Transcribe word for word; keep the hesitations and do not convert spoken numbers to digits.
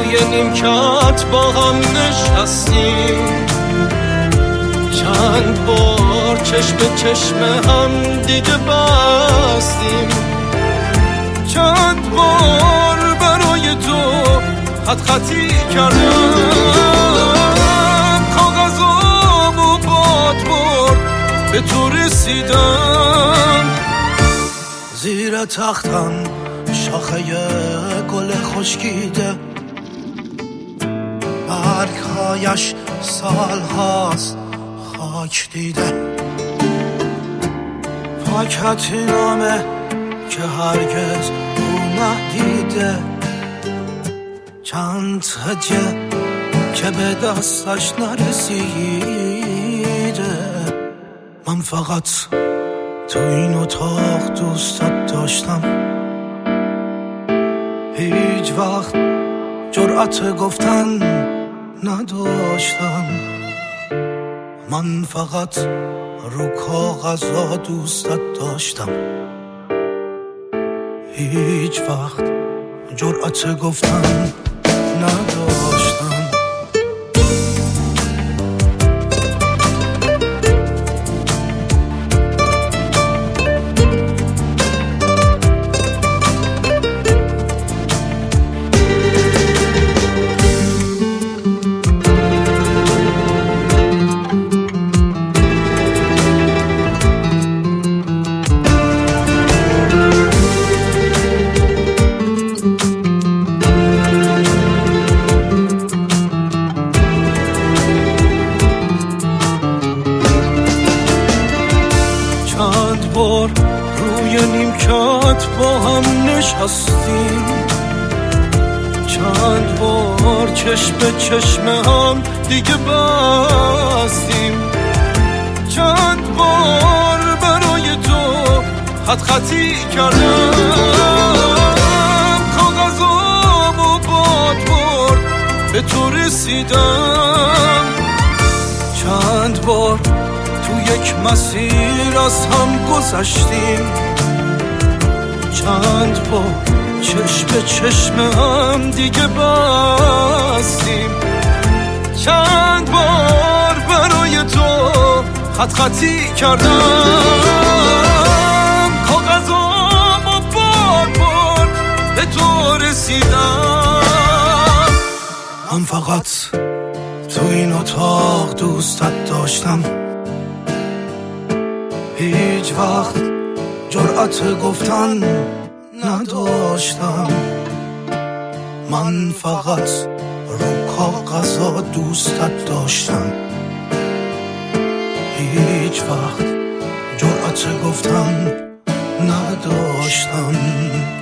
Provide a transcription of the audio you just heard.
روی نیمکت با هم نشستیم، چند بار چشم به چشم هم دیگه بستیم، چند بار برای تو خط خطی کردم، کاغذامو باد برد به تو رسیدم. زیر تختم شاخه گل خشکیده، برگهایش سال هاست خاک دیده، پاکتی نامه که هرگز او ندیده، چند هدیه که به دستش نرسیده. من فقط تو این اتاق دوستت داشتم، هیچ وقت جرأت گفتن نداشتم. من فقط رو کاغذها دوستت داشتم، هیچ وقت جرأت گفتن نداشتم. چند بار روی نیمکت با هم نشستیم، چند بار چشم به چشم هم دیگه بستیم، چند بار برای تو خط خطی کردم، کاغذامو باد برد به تو رسیدم. چند بار تو یک مسیر از هم گذشتیم، چند بار چشم به چشم هم دیگه بستیم، چند بار برای تو خط خطی کردم، کاغذامو باد برد به تو رسیدم. من فقط تو این اتاق دوستت داشتم، هیچ وقت جرأت گفتن نداشتم. من فقط رو کاغذها دوستت داشتم، هیچ وقت جرأت گفتن نداشتم.